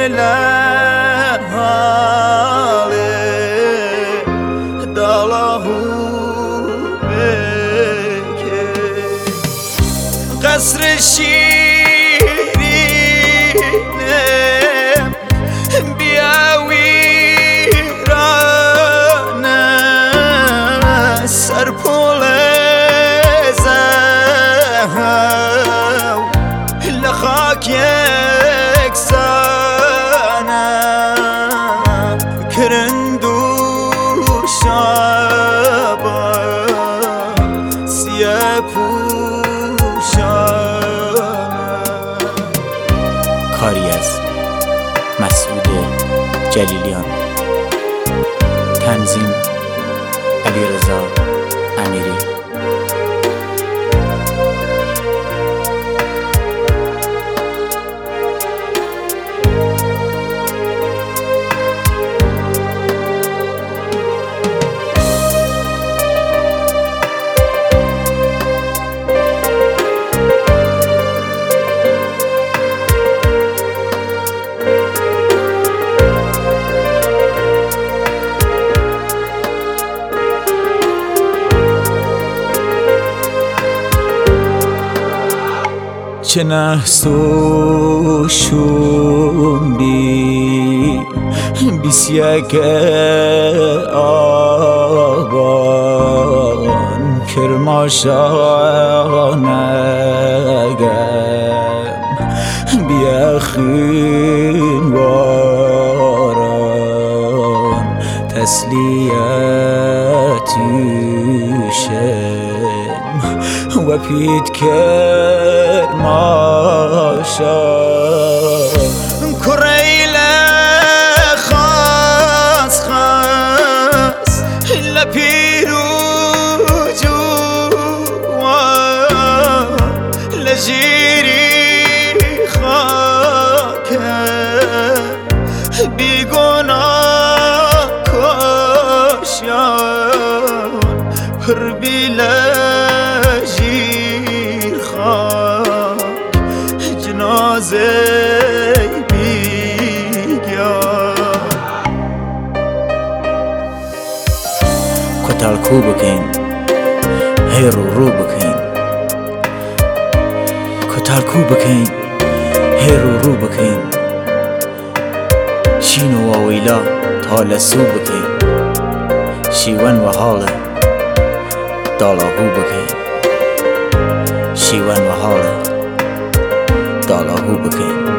لحاله دالاهو بکه قصر شیرینم بیاویرانه سرپول زهو لخاک یکسانه کرندو شابا سیه پوشانه. کاری از مسعود جلیلیان، تنظیم علیرضا امیری. چه نحس و شومبی بیسیک آبان کرماشانگم بیاخین واران تسلیتیشم و پیت کرماشا کریل خاص خاص لپیرو جوان لجیری خاکه بیگناه کشیان پر بیله جنازه بیگیا کتال کو بکن هیرو رو بکن کتال کو بکن هیرو رو بکن شینو و ویلا تالسو بکن شیون و حاله دالاهو بکن شیون و حاله دالاهو بکن.